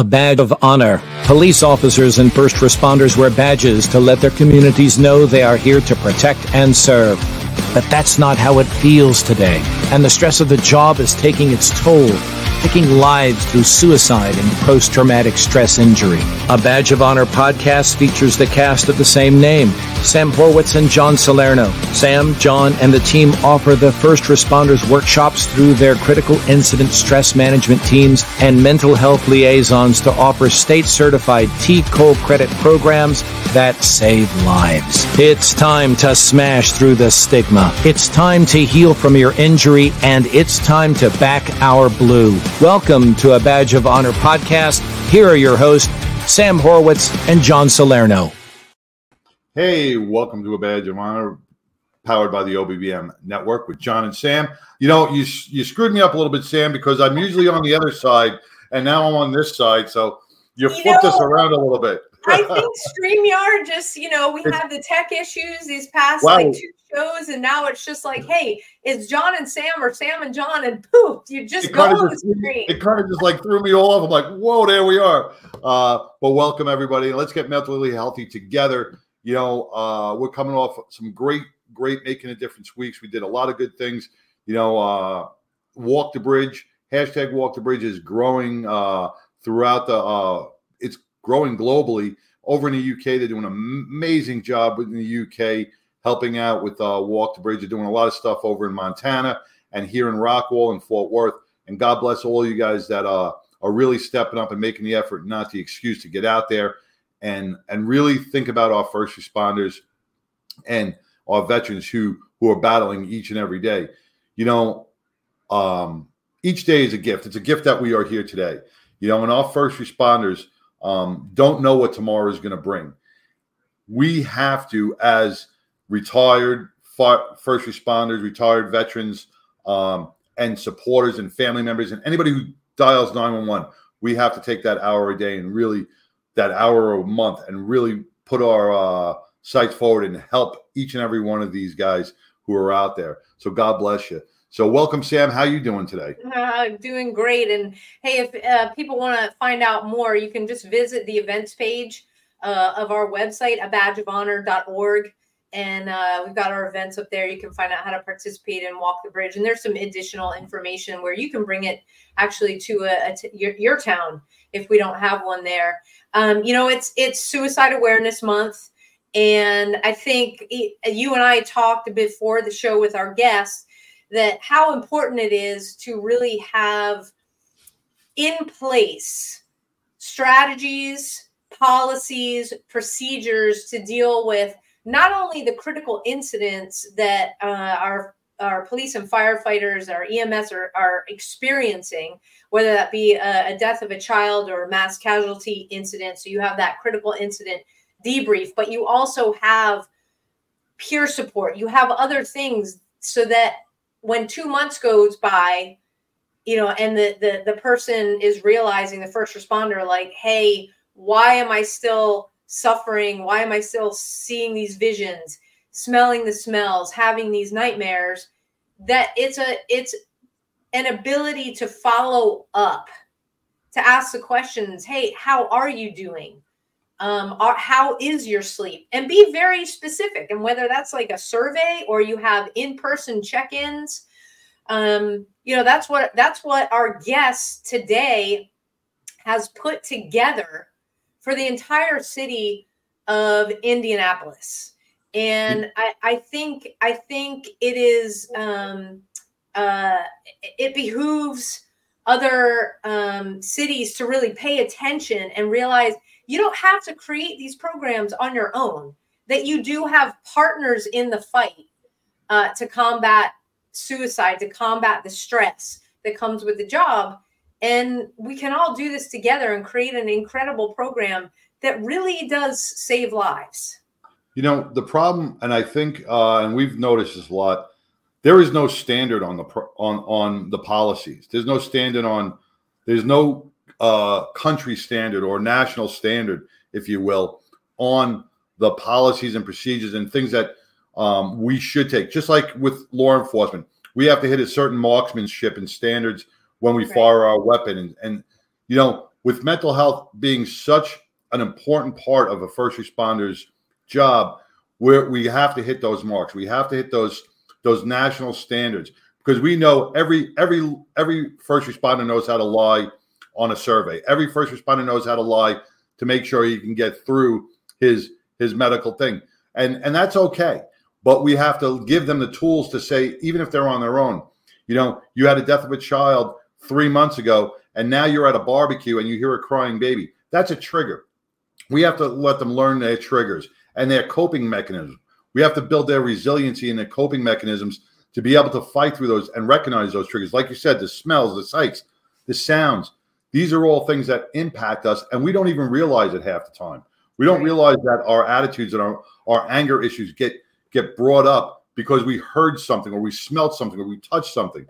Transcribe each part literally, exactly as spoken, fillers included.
A badge of honor. Police officers and first responders wear badges to let their communities know they are here to protect and serve. But that's not how it feels today, and the stress of the job is taking its toll, taking lives through suicide and post-traumatic stress injury. A Badge of Honor podcast features the cast of the same name, Sam Horwitz and John Salerno. Sam, John, and the team offer the first responders workshops through their critical incident stress management teams and mental health liaisons to offer state-certified T C O L credit programs that save lives. It's time to smash through the stigma. It's time to heal from your injury, and it's time to back our blue. Welcome to A Badge of Honor podcast. Here are your hosts, Sam Horwitz and John Salerno. Hey, welcome to A Badge of Honor, powered by the O B B M Network with John and Sam. You know, you you screwed me up a little bit, Sam, because I'm usually on the other side, and now I'm on this side, so you, you flipped know, us around a little bit. I think StreamYard just, you know, we had the tech issues these past wow. like two shows, and now it's just like, hey, it's John and Sam or Sam and John, and poof, you just it go on just, the screen. It kind of just like threw me all off. I'm like, whoa, there we are. Uh, but welcome, everybody. Let's get mentally healthy together. You know, uh, we're coming off some great, great Making a Difference weeks. We did a lot of good things. You know, uh, Walk the Bridge, hashtag Walk the Bridge is growing uh, throughout the, uh, it's growing globally. Over in the U K, they're doing an amazing job in the U K, helping out with uh, Walk the Bridge. They're doing a lot of stuff over in Montana and here in Rockwall and Fort Worth. And God bless all you guys that uh, are really stepping up and making the effort, not the excuse, to get out there and and really think about our first responders and our veterans who who are battling each and every day. You know, um, each day is a gift. It's a gift that we are here today. You know, and our first responders um, don't know what tomorrow is going to bring. We have to, as retired first responders, retired veterans, um, and supporters and family members, and anybody who dials nine one one, we have to take that hour a day and really that hour a month and really put our uh, sights forward and help each and every one of these guys who are out there. So God bless you. So welcome, Sam. How you doing today? Uh, doing great. And hey, if uh, people want to find out more, you can just visit the events page uh, of our website, a badge of honor dot org. And uh, we've got our events up there. You can find out how to participate and Walk the Bridge. And there's some additional information where you can bring it actually to a, a t- your, your town if we don't have one there. Um, you know, it's it's Suicide Awareness Month. And I think it, you and I talked before the show with our guests that how important it is to really have in place strategies, policies, procedures to deal with not only the critical incidents that uh, our our police and firefighters, our E M S are, are experiencing, whether that be a, a death of a child or a mass casualty incident. So you have that critical incident debrief, but you also have peer support. You have other things so that when two months goes by, you know, and the, the, the person is realizing, the first responder, like, hey, why am I still suffering? Why am I still seeing these visions, smelling the smells, having these nightmares? That it's a it's an ability to follow up, to ask the questions. Hey, how are you doing? Um, are, how is your sleep? And be very specific. And whether that's like a survey or you have in-person check-ins, um, you know, that's what that's what our guest today has put together for the entire city of Indianapolis. And I, I think I think it is um, uh, it behooves other um, cities to really pay attention and realize you don't have to create these programs on your own, that you do have partners in the fight uh, to combat suicide, to combat the stress that comes with the job. And we can all do this together and create an incredible program that really does save lives. You know, the problem, and I think, uh, and we've noticed this a lot, there is no standard on the on on the policies. There's no standard on, there's no uh, country standard or national standard, if you will, on the policies and procedures and things that um, we should take. Just like with law enforcement, we have to hit a certain marksmanship and standards when we right. fire our weapon. And, and, you know, with mental health being such an important part of a first responder's job, where we have to hit those marks. We have to hit those those national standards, because we know every every every first responder knows how to lie on a survey. Every first responder knows how to lie to make sure he can get through his his medical thing. And and that's okay. But we have to give them the tools to say, even if they're on their own, you know, you had a death of a child three months ago, and now you're at a barbecue and you hear a crying baby. That's a trigger. We have to let them learn their triggers and their coping mechanisms. We have to build their resiliency and their coping mechanisms to be able to fight through those and recognize those triggers. Like you said, the smells, the sights, the sounds, these are all things that impact us, and we don't even realize it half the time. We don't realize that our attitudes and our, our anger issues get, get brought up because we heard something or we smelled something or we touched something.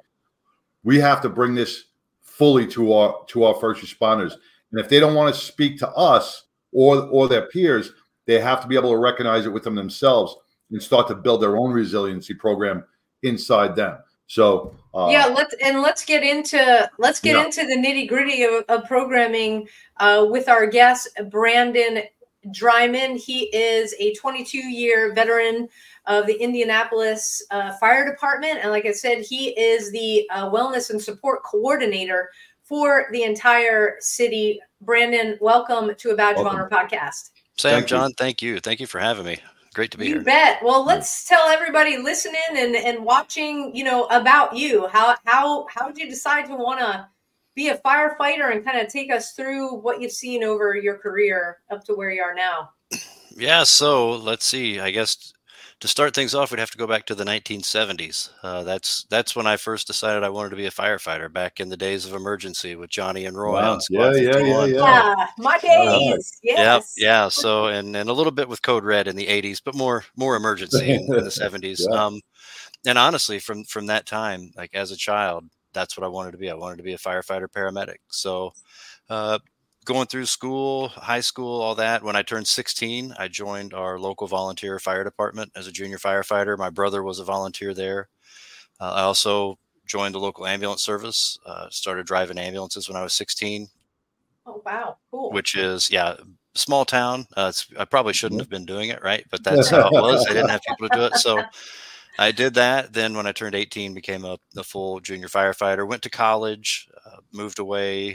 We have to bring this fully to our to our first responders. And if they don't want to speak to us or, or their peers, they have to be able to recognize it within themselves and start to build their own resiliency program inside them. So uh, yeah, let's and let's get into let's get yeah. into the nitty gritty of, of programming uh, with our guest Brandon Dryman. He is a twenty-two year veteran of the Indianapolis uh, Fire Department, and like I said, he is the uh, wellness and support coordinator for the entire city. Brandon, welcome to a Badge welcome. of Honor podcast. Sam, thank John, you. thank you. Thank you for having me. Great to be you here. You bet. Well, let's tell everybody listening and, and watching, you know, about you. How how how did you decide to want to be a firefighter, and kind of take us through what you've seen over your career up to where you are now? Yeah, so let's see. I guess to start things off, we'd have to go back to the nineteen seventies. Uh, that's that's when I first decided I wanted to be a firefighter, back in the days of emergency with Johnny and Roy wow. on Squad yeah, yeah, yeah, yeah, yeah. My days. Yes. Yeah, yeah. So and, and a little bit with Code Red in the eighties, but more more emergency in, in the seventies. Yeah. Um, and honestly, from from that time, like as a child, that's what I wanted to be. I wanted to be a firefighter paramedic. So uh, going through school, high school, all that. When I turned sixteen, I joined our local volunteer fire department as a junior firefighter. My brother was a volunteer there. Uh, I also joined the local ambulance service, uh, started driving ambulances when I was sixteen. Oh, wow. Cool. Which is, yeah, small town. Uh, it's, I probably shouldn't have been doing it, right? But that's how it was. I didn't have people to do it. So I did that. Then when I turned eighteen, became a, a full junior firefighter, went to college, uh, moved away,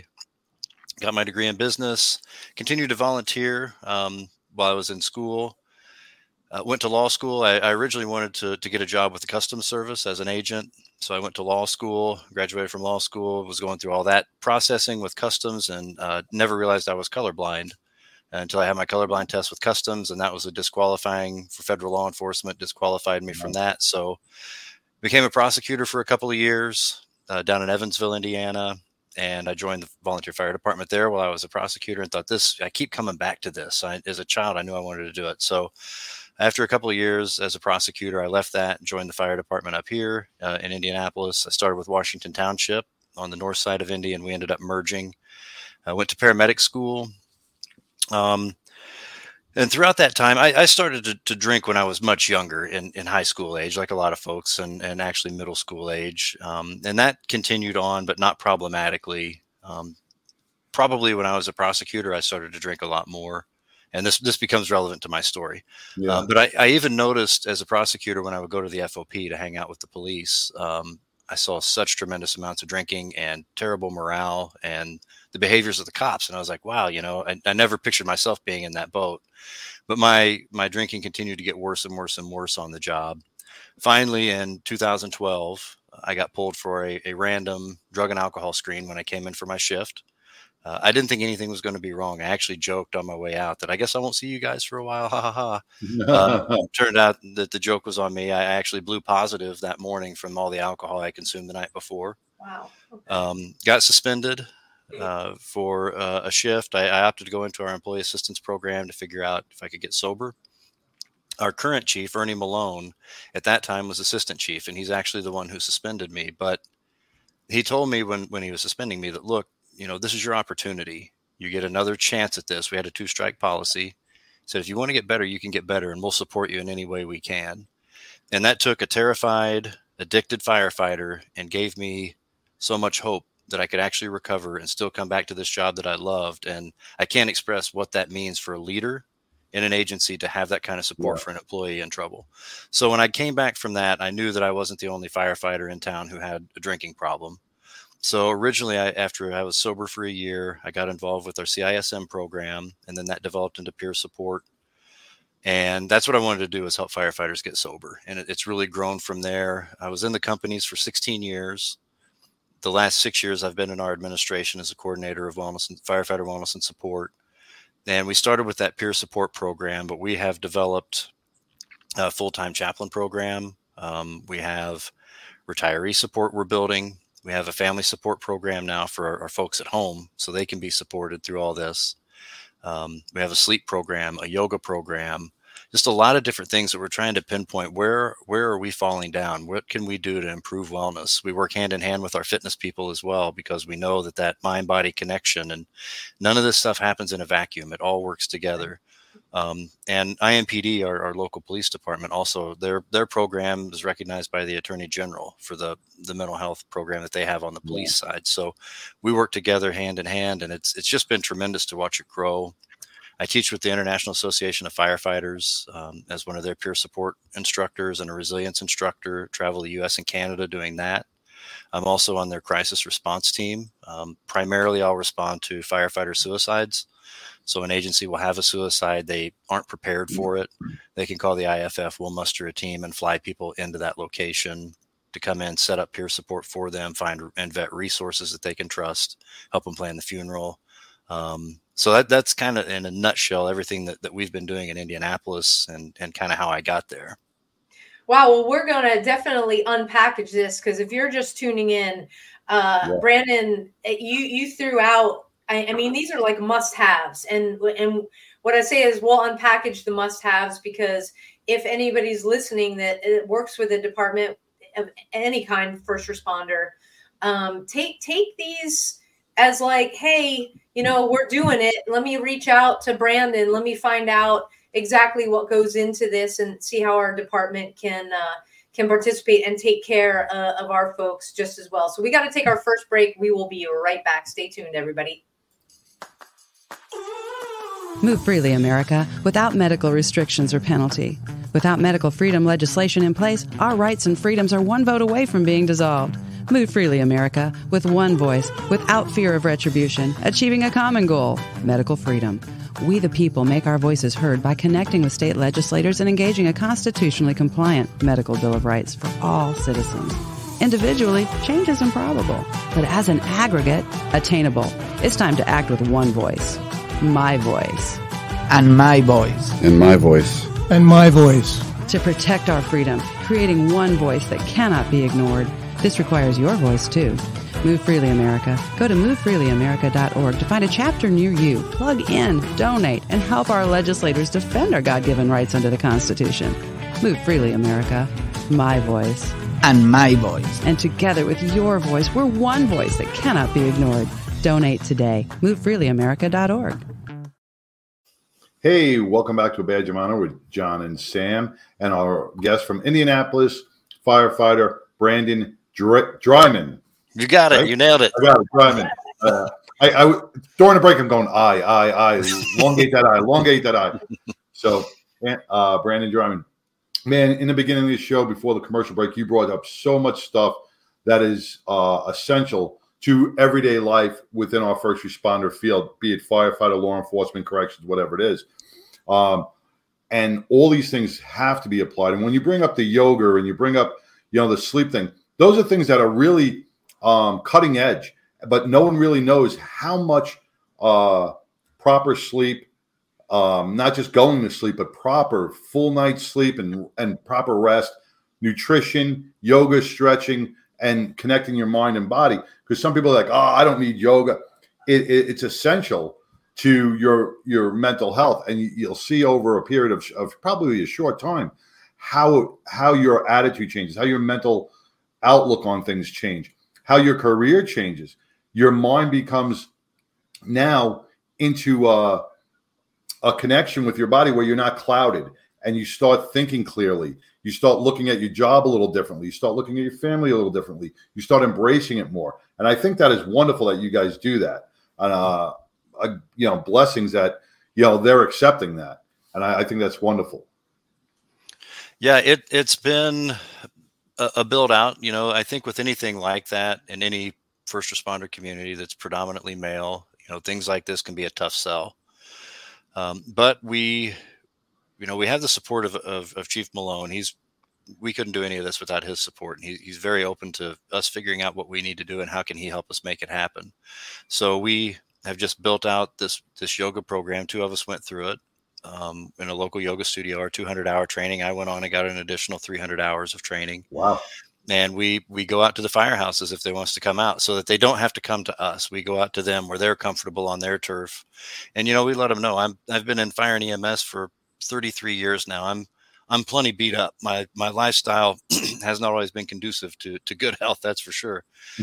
got my degree in business, continued to volunteer um, while I was in school, uh, went to law school. I, I originally wanted to, to get a job with the Customs Service as an agent. So I went to law school, graduated from law school, was going through all that processing with Customs, and uh, never realized I was colorblind until I had my colorblind test with Customs. And that was a disqualifying for federal law enforcement, disqualified me from that. So became a prosecutor for a couple of years uh, down in Evansville, Indiana. And I joined the volunteer fire department there while I was a prosecutor, and thought this, I keep coming back to this. I, as a child, I knew I wanted to do it. So after a couple of years as a prosecutor, I left that and joined the fire department up here uh, in Indianapolis. I started with Washington Township on the north side of Indy, and we ended up merging. I went to paramedic school. Um, and throughout that time, I, I started to, to drink when I was much younger, in, in high school age, like a lot of folks, and, and actually middle school age. Um, and that continued on, but not problematically. Um, probably when I was a prosecutor, I started to drink a lot more. And this this becomes relevant to my story. Yeah. Um, but I, I even noticed as a prosecutor, when I would go to the F O P to hang out with the police, um, I saw such tremendous amounts of drinking and terrible morale and the behaviors of the cops. And I was like, wow, you know, I, I never pictured myself being in that boat. But my my drinking continued to get worse and worse and worse on the job. Finally, in two thousand twelve, I got pulled for a, a random drug and alcohol screen when I came in for my shift. Uh, I didn't think anything was going to be wrong. I actually joked on my way out that I guess I won't see you guys for a while. Ha ha ha. Um, turned out that the joke was on me. I actually blew positive that morning from all the alcohol I consumed the night before. Wow. Okay. Um, got suspended uh, for uh, a shift. I, I opted to go into our employee assistance program to figure out if I could get sober. Our current chief, Ernie Malone, at that time was assistant chief, and he's actually the one who suspended me. But he told me when, when he was suspending me that, look, you know, this is your opportunity. You get another chance at this. We had a two strike policy. He said, if you want to get better, you can get better, and we'll support you in any way we can. And that took a terrified, addicted firefighter and gave me so much hope that I could actually recover and still come back to this job that I loved. And I can't express what that means for a leader in an agency to have that kind of support yeah. for an employee in trouble. So when I came back from that, I knew that I wasn't the only firefighter in town who had a drinking problem. So originally, I, after I was sober for a year, I got involved with our C I S M program, and then that developed into peer support. And that's what I wanted to do, is help firefighters get sober. And it, it's really grown from there. I was in the companies for sixteen years. The last six years, I've been in our administration as a coordinator of wellness and firefighter wellness and support. And we started with that peer support program, but we have developed a full-time chaplain program. Um, we have retiree support we're building. We have a family support program now for our, our folks at home, so they can be supported through all this. Um, we have a sleep program, a yoga program, just a lot of different things that we're trying to pinpoint. Where, where are we falling down? What can we do to improve wellness? We work hand in hand with our fitness people as well, because we know that that mind-body connection, and none of this stuff happens in a vacuum. It all works together. Um, and I M P D, our, our local police department, also their their program is recognized by the Attorney General for the, the mental health program that they have on the police yeah. side. So we work together hand in hand, and it's it's just been tremendous to watch it grow. I teach with the International Association of Firefighters um, as one of their peer support instructors and a resilience instructor. Travel the U S and Canada doing that. I'm also on their crisis response team. Um, primarily, I'll respond to firefighter suicides. So an agency will have a suicide. They aren't prepared for it. They can call the I F F. We'll muster a team and fly people into that location to come in, set up peer support for them, find and vet resources that they can trust, help them plan the funeral. Um, so that that's kind of, in a nutshell, everything that, that we've been doing in Indianapolis, and, and kind of how I got there. Wow. Well, we're going to definitely unpackage this, because if you're just tuning in, uh, yeah. Brandon, you, you threw out, I, I mean, these are like must-haves. And, and what I say is we'll unpackage the must-haves, because if anybody's listening that it works with a department of any kind, first responder, um, take, take these as like, hey, you know, we're doing it. Let me reach out to Brandon. Let me find out exactly what goes into this and see how our department can uh, can participate and take care uh, of our folks just as well. So we got to take our first break. We will be right back. Stay tuned, everybody. Move freely, America, without medical restrictions or penalty. Without medical freedom legislation in place, our rights and freedoms are one vote away from being dissolved. Move freely, America, with one voice, without fear of retribution, achieving a common goal, medical freedom. We the people make our voices heard by connecting with state legislators and engaging a constitutionally compliant medical bill of rights for all citizens. Individually, change is improbable, but as an aggregate, attainable. It's time to act with one voice. My voice. And my voice. And my voice. And my voice. To protect our freedom, creating one voice that cannot be ignored. This requires your voice, too. Move Freely America. Go to move freely america dot org to find a chapter near you. Plug in, donate, and help our legislators defend our God-given rights under the Constitution. Move Freely America. My voice. And my voice. And together with your voice, we're one voice that cannot be ignored. Donate today. move freely america dot org. Hey, welcome back to A Badge of Honor with John and Sam, and our guest from Indianapolis, firefighter Brandon Dr- Dryman. You got it. Right? You nailed it. I got it, Dryman. Uh, I, I during the break, I'm going I, I, I. Elongate that I. Elongate that I. So, uh, Brandon Dryman, man, in the beginning of the show, before the commercial break, you brought up so much stuff that is uh, essential to everyday life within our first responder field, be it firefighter, law enforcement, corrections, whatever it is. Um, and all these things have to be applied. And when you bring up the yoga and you bring up, you know, the sleep thing, those are things that are really um, cutting edge, but no one really knows how much uh, proper sleep, um, not just going to sleep, but proper full night's sleep and, and proper rest, nutrition, yoga, stretching, and connecting your mind and body. Because some people are like, oh, I don't need yoga. It, it, it's essential to your your mental health. And you, you'll see over a period of, of probably a short time how how your attitude changes, how your mental outlook on things change, how your career changes. Your mind becomes now into a, a connection with your body where you're not clouded, and you start thinking clearly. You start looking at your job a little differently. You start looking at your family a little differently. You start embracing it more. And I think that is wonderful that you guys do that. And, uh, uh, you know, blessings that, you know, they're accepting that. And I, I think that's wonderful. Yeah, it, it's been a, a build out. You know, I think with anything like that in any first responder community that's predominantly male, you know, things like this can be a tough sell. Um, but we, you know, we have the support of, of, of Chief Malone. He's, we couldn't do any of this without his support. And he, he's very open to us figuring out what we need to do and how can he help us make it happen. So we have just built out this, this yoga program. Two of us went through it um, in a local yoga studio, our two hundred hour training. I went on and got an additional three hundred hours of training. Wow. And we, we go out to the firehouses if they want us to come out so that they don't have to come to us. We go out to them where they're comfortable on their turf. And, you know, we let them know I'm, I've been in fire and E M S for thirty-three years now. I'm, I'm plenty beat up. My, my lifestyle has not always been conducive to, to good health. That's for sure.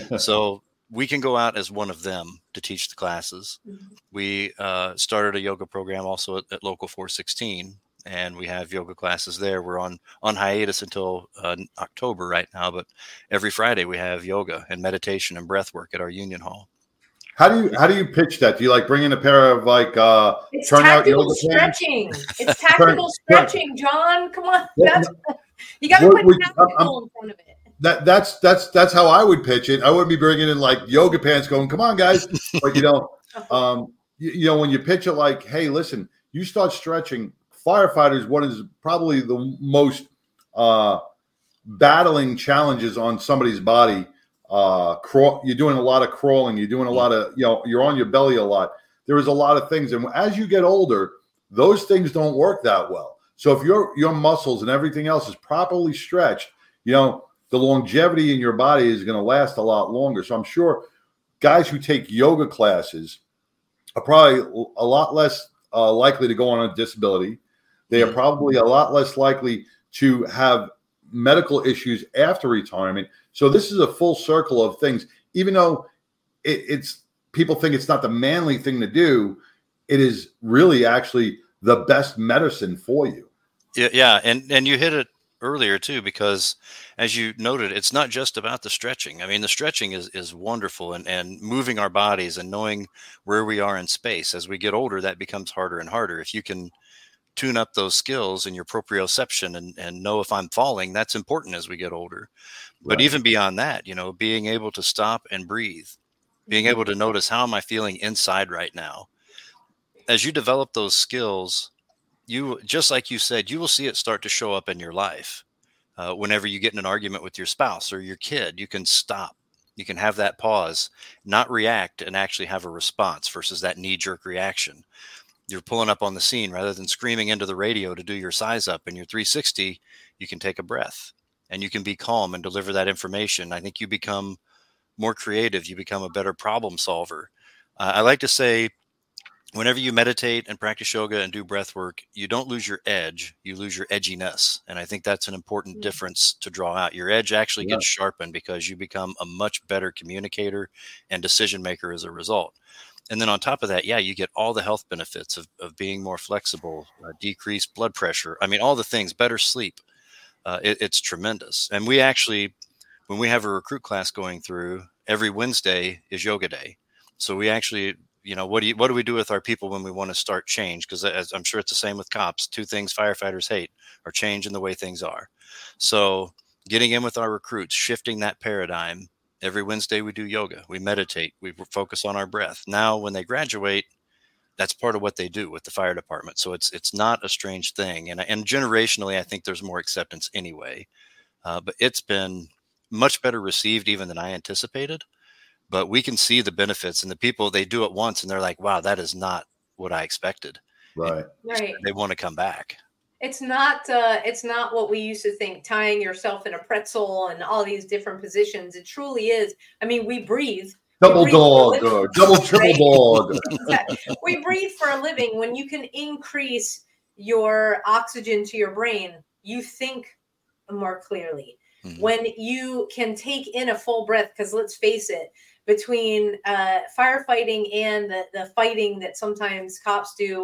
So we can go out as one of them to teach the classes. Mm-hmm. We uh, started a yoga program also at, at Local four sixteen. And we have yoga classes there. We're on, on hiatus until uh, October right now, but every Friday we have yoga and meditation and breath work at our Union Hall. How do you how do you pitch that? Do you like bring in a pair of like uh it's turn out tactical yoga stretching? pants? It's tactical turn, stretching, John. Come on, yeah, that's, you got to what, put what, tactical um, in front of it. That that's that's that's how I would pitch it. I wouldn't be bringing in like yoga pants, going, "Come on, guys!" But you know, um, you, you know, when you pitch it like, "Hey, listen, you start stretching." Firefighters, what is probably the most uh, battling challenges on somebody's body. Uh, crawl, you're doing a lot of crawling. You're doing a lot of, you know, you're on your belly a lot. There is a lot of things. And as you get older, those things don't work that well. So if your your muscles and everything else is properly stretched, you know, the longevity in your body is going to last a lot longer. So I'm sure guys who take yoga classes are probably a lot less uh, likely to go on a disability. They are probably a lot less likely to have medical issues after retirement. So this is a full circle of things. Even though it, it's people think it's not the manly thing to do, it is really actually the best medicine for you. Yeah, yeah, and and you hit it earlier too, because as you noted, it's not just about the stretching. I mean, the stretching is is wonderful, and and moving our bodies and knowing where we are in space. As we get older, that becomes harder and harder. If you can tune up those skills in your proprioception and, and know if I'm falling, that's important as we get older. But Right. even beyond that, you know, being able to stop and breathe, being able to notice how am I feeling inside right now. As you develop those skills, you, just like you said, you will see it start to show up in your life. Uh, whenever you get in an argument with your spouse or your kid, you can stop. You can have that pause, not react, and actually have a response versus that knee-jerk reaction. You're pulling up on the scene rather than screaming into the radio to do your size up in your three sixty. You can take a breath and you can be calm and deliver that information. I think you become more creative. You become a better problem solver. Uh, I like to say, whenever you meditate and practice yoga and do breath work, you don't lose your edge, you lose your edginess. And I think that's an important Mm. difference to draw out. Your edge actually Yeah. gets sharpened because you become a much better communicator and decision maker as a result. And then on top of that, yeah, you get all the health benefits of, of being more flexible, uh, decreased blood pressure. I mean, all the things, better sleep. Uh, it, it's tremendous. And we actually, when we have a recruit class going through, every Wednesday is yoga day. So we actually, you know, what do you, what do we do with our people when we want to start change? Because as I'm sure it's the same with cops. Two things firefighters hate are change in the way things are. So getting in with our recruits, shifting that paradigm. Every Wednesday we do yoga, we meditate, we focus on our breath. Now, when they graduate, that's part of what they do with the fire department. So it's it's not a strange thing. And, and generationally, I think there's more acceptance anyway. Uh, but it's been much better received even than I anticipated. But we can see the benefits, and the people, they do it once and they're like, wow, that is not what I expected. Right. Right. They want to come back. It's not uh, it's not what we used to think, tying yourself in a pretzel and all these different positions. It truly is. I mean, we breathe. Double We breathe dog for a or living, double triple right? dog. We breathe for a living. When you can increase your oxygen to your brain, you think more clearly. Mm-hmm. When you can take in a full breath, because let's face it, between uh, firefighting and the, the fighting that sometimes cops do,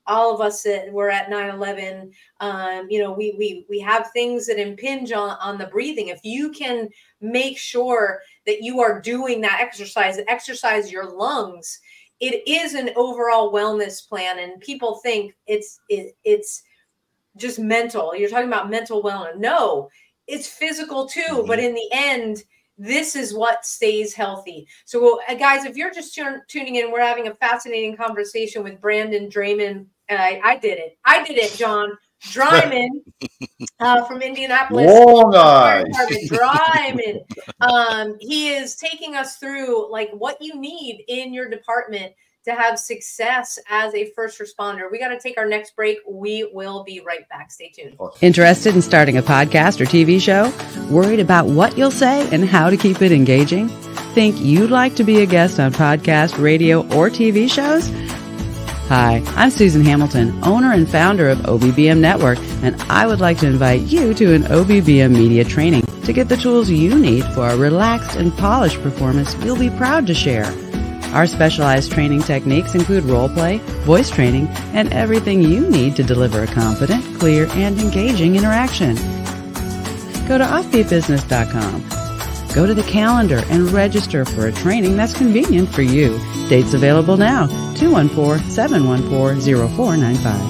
all of us that were at nine eleven, um, you know, we we we have things that impinge on, on the breathing. If you can make sure that you are doing that exercise, exercise your lungs, it is an overall wellness plan. And people think it's it, it's just mental. You're talking about mental wellness. No, it's physical too. Mm-hmm. But in the end, this is what stays healthy. So, uh, guys, if you're just t- tuning in, we're having a fascinating conversation with Brandon Draiman. Uh, I, I did it. I did it, John. Draiman uh, from Indianapolis. Long eyes. Draiman. Um, he is taking us through like what you need in your department to have success as a first responder. We got to take our next break. We will be right back. Stay tuned. Interested in starting a podcast or T V show? Worried about what you'll say and how to keep it engaging? Think you'd like to be a guest on podcast, radio, or T V shows? Hi, I'm Susan Hamilton, owner and founder of O B B M Network, and I would like to invite you to an O B B M media training to get the tools you need for a relaxed and polished performance you'll be proud to share. Our specialized training techniques include role play, voice training, and everything you need to deliver a confident, clear, and engaging interaction. Go to offbeat business dot com. Go to the calendar and register for a training that's convenient for you. Dates available now, two one four, seven one four, zero four nine five.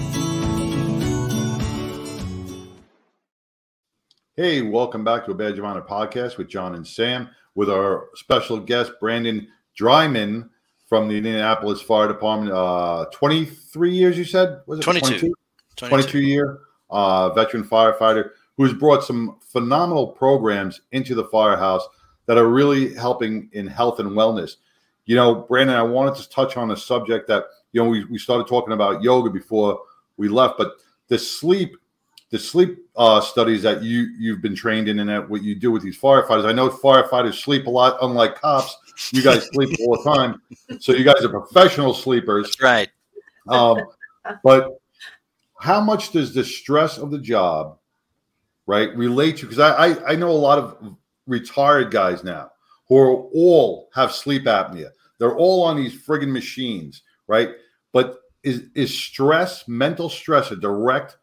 Hey, welcome back to a Badge of Honor podcast with John and Sam, with our special guest, Brandon Draiman from the Indianapolis Fire Department. Uh, twenty-three years, you said? Was it twenty-two. twenty-two? twenty-two year uh, veteran firefighter who's brought some phenomenal programs into the firehouse that are really helping in health and wellness. You know, Brandon, I wanted to touch on a subject that, you know, we, we started talking about yoga before we left, but the sleep, the sleep uh, studies that you, you've been trained in and that what you do with these firefighters. I know firefighters sleep a lot, unlike cops. You guys sleep all the time. So you guys are professional sleepers. That's right. Um, but how much does the stress of the job, right, relate to? Because I, I, I know a lot of retired guys now who are all have sleep apnea. They're all on these friggin' machines, right? But is is stress, mental stress, a direct,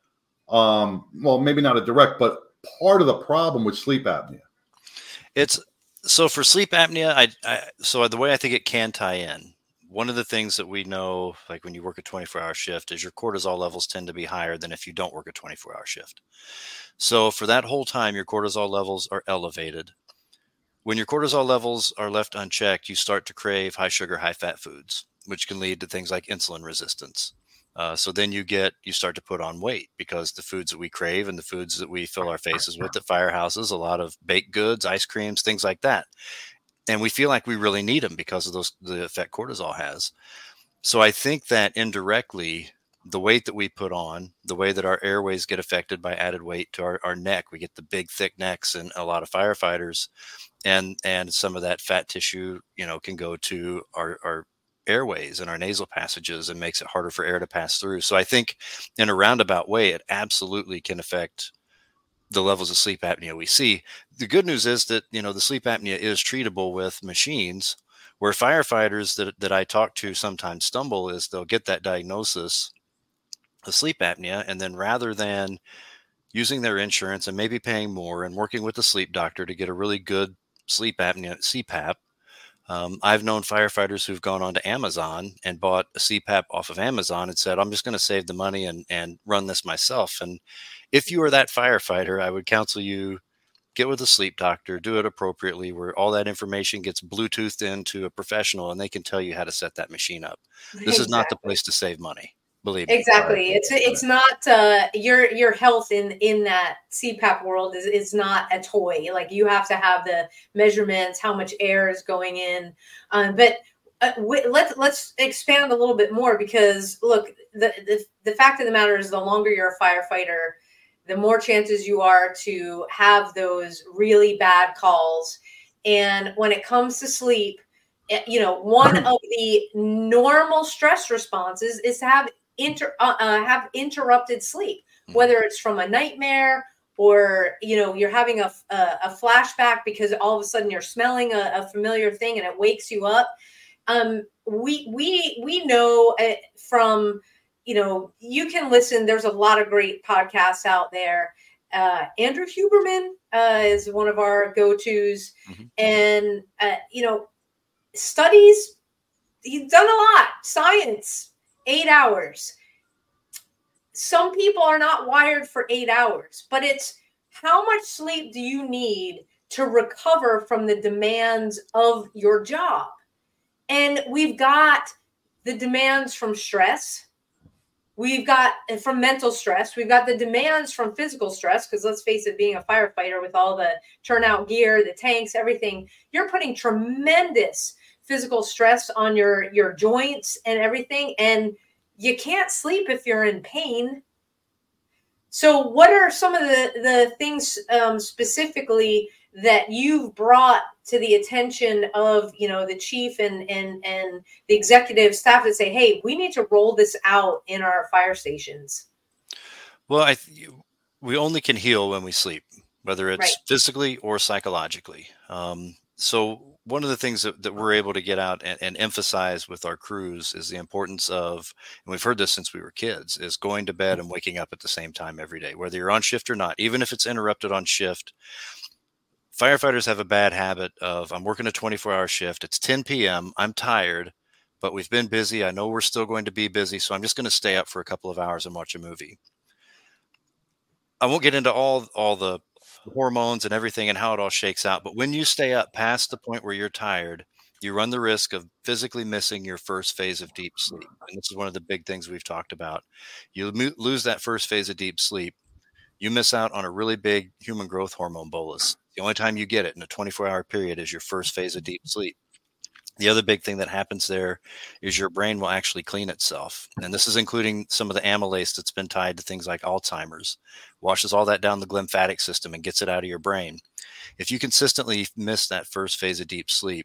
um, well, maybe not a direct, but part of the problem with sleep apnea? It's so for sleep apnea. I, I so the way I think it can tie in. One of the things that we know, like when you work a twenty-four hour shift, is your cortisol levels tend to be higher than if you don't work a twenty-four hour shift. So for that whole time, your cortisol levels are elevated. When your cortisol levels are left unchecked, you start to crave high sugar, high fat foods, which can lead to things like insulin resistance. Uh, so then you get, you start to put on weight because the foods that we crave and the foods that we fill our faces with at firehouses, a lot of baked goods, ice creams, things like that. And we feel like we really need them because of those, the effect cortisol has. So I think that indirectly, the weight that we put on, the way that our airways get affected by added weight to our, our neck, we get the big, thick necks in a lot of firefighters, and and some of that fat tissue, you know, can go to our, our airways and our nasal passages and makes it harder for air to pass through. So I think in a roundabout way, it absolutely can affect the levels of sleep apnea we see. The good news is that, you know, the sleep apnea is treatable with machines. Where firefighters that, that I talk to sometimes stumble is they'll get that diagnosis of sleep apnea, and then rather than using their insurance and maybe paying more and working with a sleep doctor to get a really good sleep apnea C PAP, um, I've known firefighters who've gone on to Amazon and bought a C PAP off of Amazon and said, I'm just going to save the money and, and run this myself. And if you are that firefighter, I would counsel you, get with a sleep doctor, do it appropriately, where all that information gets Bluetoothed into a professional and they can tell you how to set that machine up. This exactly. is not the place to save money. Believe me. Exactly. It's it's not uh, your your health in in that C PAP world is is not a toy. Like you have to have the measurements, how much air is going in. Um, but uh, w- let's let's expand a little bit more, because look, the, the the fact of the matter is, the longer you're a firefighter, the more chances you are to have those really bad calls. And when it comes to sleep, you know, one of the normal stress responses is to have inter uh, uh, have interrupted sleep, whether it's from a nightmare or, you know, you're having a, a, a flashback because all of a sudden you're smelling a, a familiar thing and it wakes you up. Um, we we we know uh, from you know, you can listen. There's a lot of great podcasts out there. Uh, Andrew Huberman uh, is one of our go-tos. Mm-hmm. And, uh, you know, studies, he's done a lot. Science, eight hours. Some people are not wired for eight hours, but it's how much sleep do you need to recover from the demands of your job? And we've got the demands from stress. We've got from mental stress. We've got the demands from physical stress, because let's face it, being a firefighter with all the turnout gear, the tanks, everything, you're putting tremendous physical stress on your, your joints and everything. And you can't sleep if you're in pain. So what are some of the, the things um, specifically that you've brought to the attention of, you know, the chief and, and, and the executive staff to say, hey, we need to roll this out in our fire stations? Well, I th- we only can heal when we sleep, whether it's right. physically or psychologically. Um, so one of the things that, that we're able to get out and, and emphasize with our crews is the importance of, and we've heard this since we were kids, is going to bed and waking up at the same time every day, whether you're on shift or not, even if it's interrupted on shift. Firefighters have a bad habit of, I'm working a twenty-four hour shift. It's ten p.m. I'm tired, but we've been busy. I know we're still going to be busy, so I'm just going to stay up for a couple of hours and watch a movie. I won't get into all, all the hormones and everything and how it all shakes out, but when you stay up past the point where you're tired, you run the risk of physically missing your first phase of deep sleep. And this is one of the big things we've talked about. You mo- lose that first phase of deep sleep, you miss out on a really big human growth hormone bolus. The only time you get it in a twenty-four hour period is your first phase of deep sleep. The other big thing that happens there is your brain will actually clean itself. And this is including some of the amylase that's been tied to things like Alzheimer's, washes all that down the glymphatic system and gets it out of your brain. If you consistently miss that first phase of deep sleep,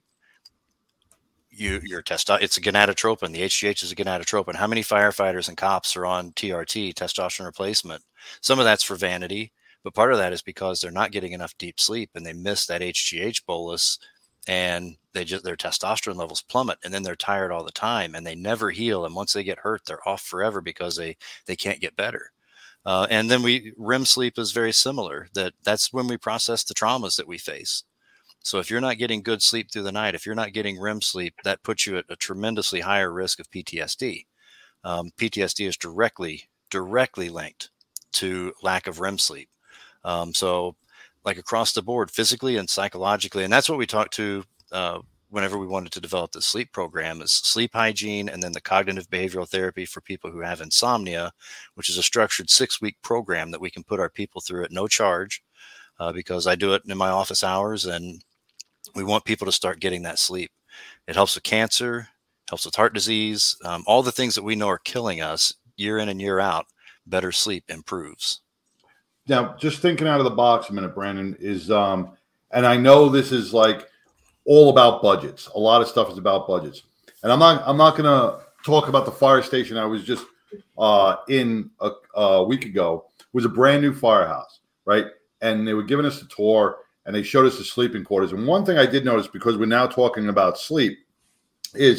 you, your testo- it's a gonadotropin. The H G H is a gonadotropin. How many firefighters and cops are on T R T, testosterone replacement? Some of that's for vanity, but part of that is because they're not getting enough deep sleep and they miss that H G H bolus, and they just, their testosterone levels plummet, and then they're tired all the time and they never heal. And once they get hurt, they're off forever because they, they can't get better. Uh, and then we, R E M sleep is very similar. That that's when we process the traumas that we face. So if you're not getting good sleep through the night, if you're not getting R E M sleep, that puts you at a tremendously higher risk of P T S D. Um, P T S D is directly, directly linked to lack of R E M sleep. Um, so like across the board, physically and psychologically, and that's what we talked to uh, whenever we wanted to develop the sleep program, is sleep hygiene, and then the cognitive behavioral therapy for people who have insomnia, which is a structured six-week program that we can put our people through at no charge, uh, because I do it in my office hours, and we want people to start getting that sleep. It helps with cancer, helps with heart disease, um, all the things that we know are killing us year in and year out. Better sleep improves. Now, just thinking out of the box a minute, Brandon, is, um, and I know this is like all about budgets. A lot of stuff is about budgets. And I'm not, I'm not going to talk about the fire station I was just uh, in a, a week ago. It was a brand new firehouse, right? And they were giving us a tour and they showed us the sleeping quarters. And one thing I did notice, because we're now talking about sleep, is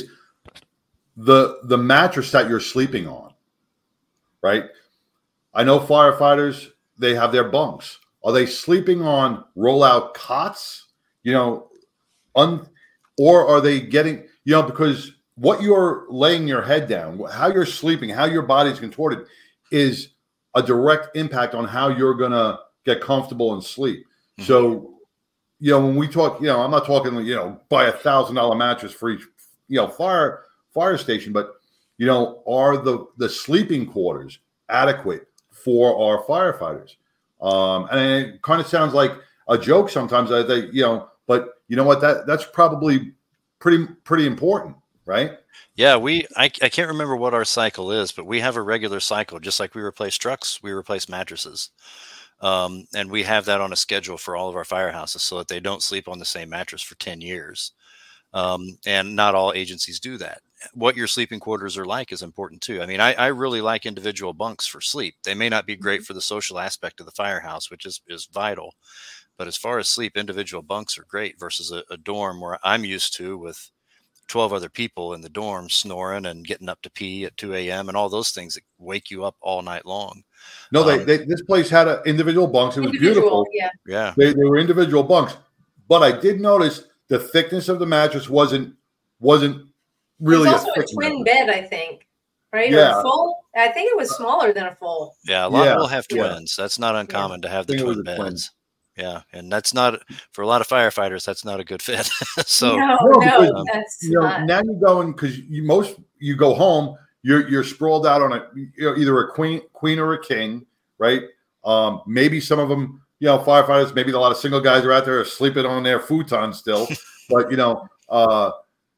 the, the mattress that you're sleeping on, right? I know firefighters, they have their bunks. Are they sleeping on rollout cots, you know, un, or are they getting, you know, because what you're laying your head down, how you're sleeping, how your body's contorted is a direct impact on how you're going to get comfortable and sleep. Mm-hmm. So, you know, when we talk, you know, I'm not talking, you know, buy a thousand dollar mattress for each, you know, fire, fire station, but, you know, are the, the sleeping quarters adequate for our firefighters? Um, and it kind of sounds like a joke sometimes, I think, you know, but you know what, that that's probably pretty, pretty important, right? Yeah, we, I, I can't remember what our cycle is, but we have a regular cycle. Just like we replace trucks, we replace mattresses. Um, and we have that on a schedule for all of our firehouses so that they don't sleep on the same mattress for ten years. Um, and not all agencies do that. What your sleeping quarters are like is important too. I mean, I, I really like individual bunks for sleep. They may not be great for the social aspect of the firehouse, which is, is vital. But as far as sleep, individual bunks are great versus a, a dorm where I'm used to with twelve other people in the dorm snoring and getting up to pee at two a.m. and all those things that wake you up all night long. No, they, Um, they this place had a individual bunks. It was Individual, beautiful. yeah. Yeah. They, they were individual bunks, but I did notice the thickness of the mattress wasn't wasn't really. It's also a, a thick twin mattress. bed, I think, right? Yeah. Or full. I think it was smaller than a full. Yeah. A lot Yeah, will have yeah. twins. That's not uncommon to have I the think it was twin a twin. beds. Yeah. And that's not, for a lot of firefighters, that's not a good fit. so, no, No, no, because, that's You know, not. now you're going because you most you go home, you're you're sprawled out on a you know, either a queen queen or a king, right? Um, maybe some of them, you know, firefighters, maybe a lot of single guys are out there sleeping on their futon still, but you know, uh,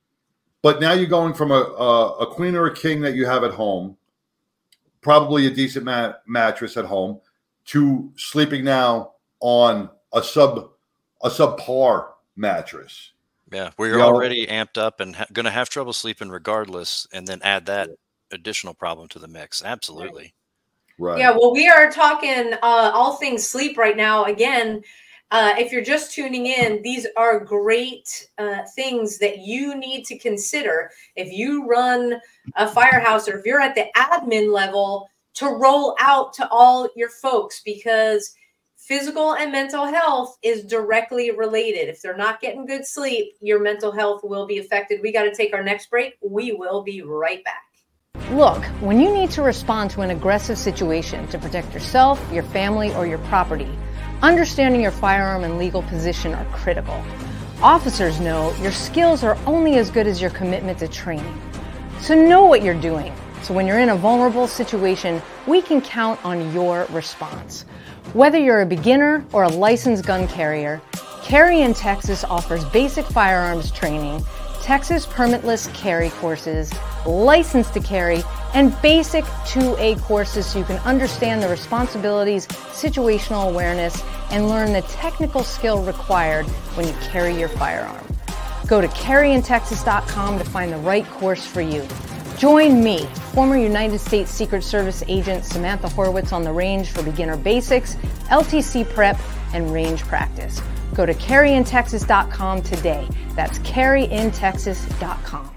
but now you're going from a, a a queen or a king that you have at home, probably a decent mat- mattress at home, to sleeping now on a sub a subpar mattress. yeah, where you're You know- already amped up and ha- going to have trouble sleeping regardless, and then add that additional problem to the mix. Absolutely. Right. Yeah, well, we are talking uh, all things sleep right now. Again, uh, if you're just tuning in, these are great uh, things that you need to consider if you run a firehouse or if you're at the admin level to roll out to all your folks, because physical and mental health is directly related. If they're not getting good sleep, your mental health will be affected. We got to take our next break. We will be right back. Look, when you need to respond to an aggressive situation to protect yourself, your family, or your property, understanding your firearm and legal position are critical. Officers know your skills are only as good as your commitment to training. So know what you're doing. So when you're in a vulnerable situation, we can count on your response. Whether you're a beginner or a licensed gun carrier, Carry in Texas offers basic firearms training, Texas permitless carry courses, license to carry, and basic two A courses so you can understand the responsibilities, situational awareness, and learn the technical skill required when you carry your firearm. Go to carry in texas dot com to find the right course for you. Join me, former United States Secret Service agent Samantha Horwitz, on the range for beginner basics, L T C prep, and range practice. Go to carry in texas dot com today. That's carry in texas dot com.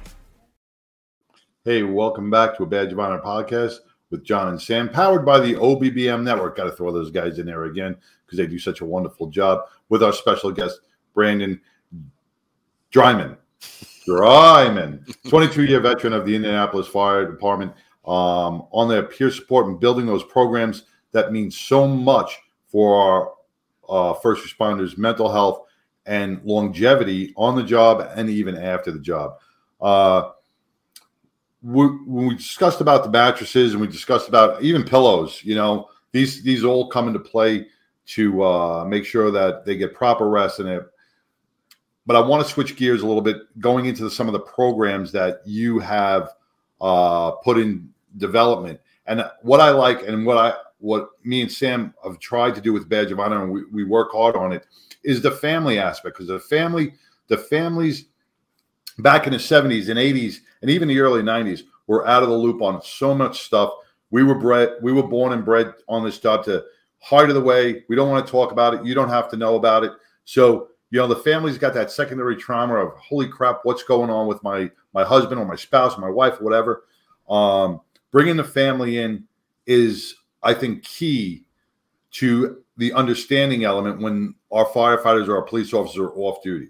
Hey, welcome back to a Badge of Honor podcast with John and Sam, powered by the O B B M Network. Got to throw those guys in there again because they do such a wonderful job, with our special guest, Brandon Dryman. Dryman, twenty-two year veteran of the Indianapolis Fire Department, um, on their peer support and building those programs that mean so much for our uh, first responders' mental health and longevity on the job and even after the job. Uh, we, when we discussed about the mattresses and we discussed about even pillows, you know, these these all come into play to uh, make sure that they get proper rest in it. But I want to switch gears a little bit, going into some of the programs that you have uh, put in development. And what I like, and what I, what me and Sam have tried to do with Badge of Honor, and we, we work hard on it, is the family aspect. Because the family, the families back in the seventies and eighties, and even the early nineties, were out of the loop on so much stuff. We were bred, we were born and bred on this job to hide it away. We don't want to talk about it. You don't have to know about it. So, you know, the family's got that secondary trauma of, holy crap, what's going on with my my husband or my spouse or my wife or whatever. Um, bringing the family in is, I think, key to the understanding element when our firefighters or our police officers are off duty.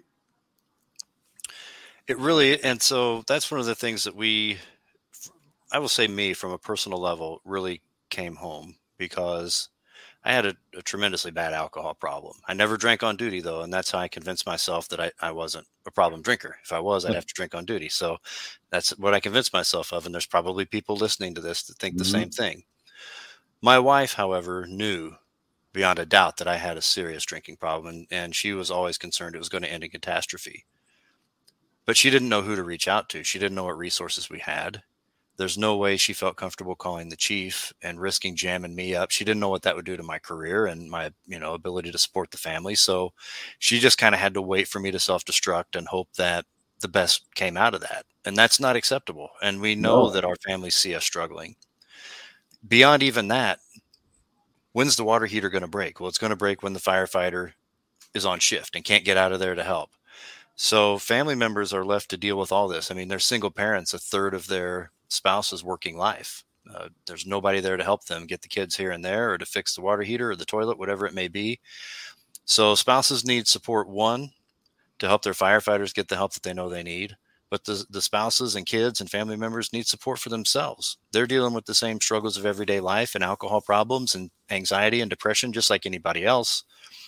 It really, and so that's one of the things that we, I will say me, from a personal level, really came home, because I had a, a tremendously bad alcohol problem. I never drank on duty, though, and that's how I convinced myself that I, I wasn't a problem drinker. If I was, I'd have to drink on duty. So that's what I convinced myself of, and there's probably people listening to this that think the Mm-hmm. same thing. My wife, however, knew beyond a doubt that I had a serious drinking problem, and, and she was always concerned it was going to end in catastrophe. But she didn't know who to reach out to. She didn't know what resources we had. There's no way she felt comfortable calling the chief and risking jamming me up. She didn't know what that would do to my career and my, you know, ability to support the family. So she just kind of had to wait for me to self-destruct and hope that the best came out of that. And that's not acceptable. And we know No. that our families see us struggling. Beyond even that, when's the water heater going to break? Well, it's going to break when the firefighter is on shift and can't get out of there to help. So family members are left to deal with all this. I mean, they're single parents, a third of their spouse's working life. Uh, there's nobody there to help them get the kids here and there, or to fix the water heater or the toilet, whatever it may be. So spouses need support, one, to help their firefighters get the help that they know they need. But the, the spouses and kids and family members need support for themselves. They're dealing with the same struggles of everyday life and alcohol problems and anxiety and depression, just like anybody else.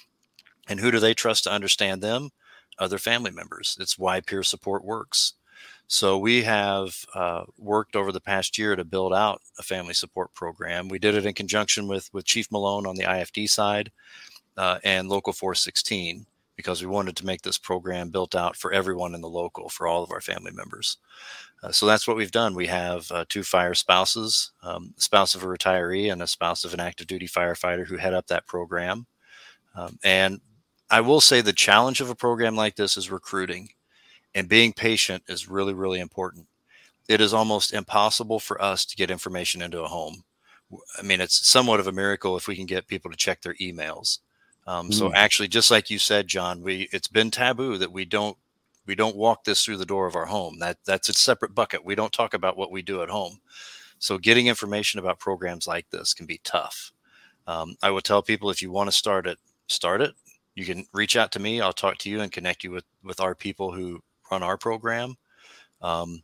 And who do they trust to understand them? Other family members. It's why peer support works. So we have uh, worked over the past year to build out a family support program. We did it in conjunction with, with Chief Malone on the I F D side uh, and Local four sixteen, because we wanted to make this program built out for everyone in the local, for all of our family members. Uh, so that's what we've done. We have uh, two fire spouses, um, a spouse of a retiree and a spouse of an active duty firefighter who head up that program. Um, and I will say the challenge of a program like this is recruiting, and being patient is really, really important. It is almost impossible for us to get information into a home. I mean, it's somewhat of a miracle if we can get people to check their emails. Um, mm. So actually, just like you said, John, we it's been taboo that we don't we don't walk this through the door of our home. That that's a separate bucket. We don't talk about what we do at home. So getting information about programs like this can be tough. Um, I would tell people, if you want to start it, start it. You can reach out to me. I'll talk to you and connect you with, with our people who run our program. Um,